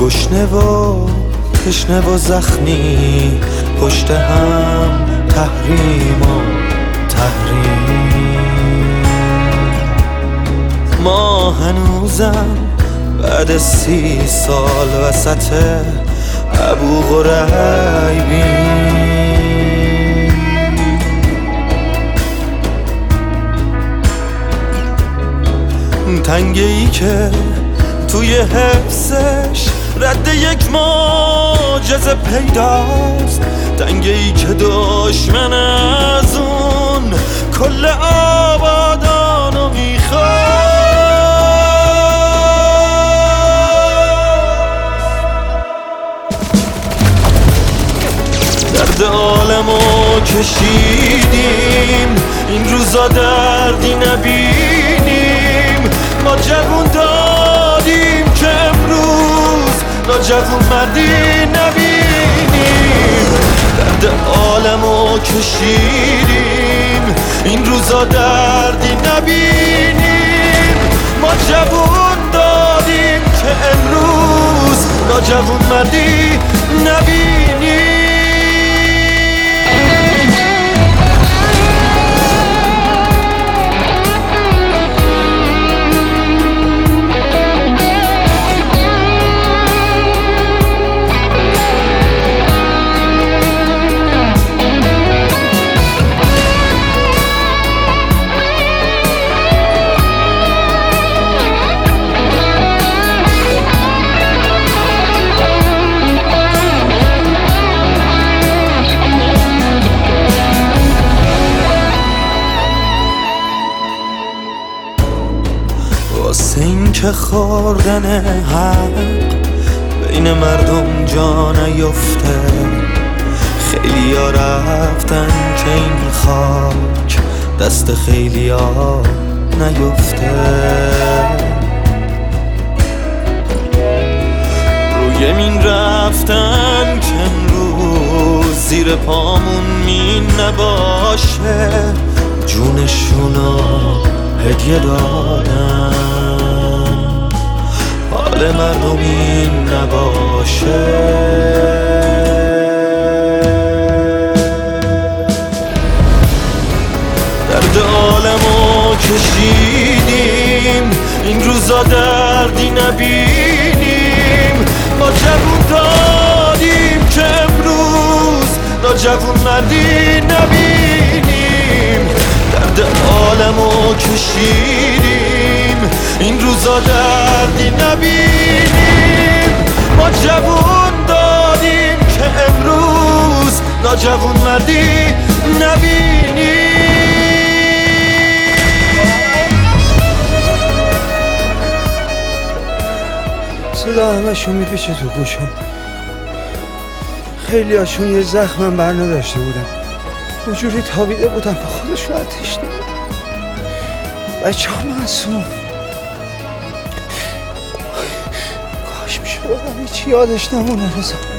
گشنه و تشنه و زخمی، پشت هم تحریم و تحریم. ما هنوزم بعد 30 سال وسط ابو غریبیم. تنگه ای که توی حفظش رد یک معجزه پیداست، تنگه ای که دشمن از اون کل آبادانو میخواد. درد عالمو کشیدیم، این روزا دردی نبینیم. ما جوون دادیم که امروز ناجوون مردی نبینیم. درد عالمو کشیدیم، این روزا دردی نبینیم. ما جوون دادیم که امروز ناجوون مردی نبینیم. واسه این که خوردن حق بین مردم جا نیفته، خیلی ها رفتن که این خاک دست خیلی ها نیفته. روی مین رفتن که امروز زیر پامون مین نباشه، جونشونو هدیه دادن، حال مردم این نباشه. درد عالمو کشیدیم، این روزا دردی نبینیم. ما جوون دادیم که امروز ناجوون مردی نبینیم. درد عالمو کشیدیم، این روزا دردی نبینیم. ما جوون دادیم که امروز ناجوون مردی نبینیم. صدا همشون میپیچه تو گوشم، خیلی هاشون یه زخمم بر نداشته بودن، اونجوری تابیده بودن با خودشون آتیش نمیدن. بچه ها معصوم، کاش میشه بودم هیچی یادش نمونه رضا.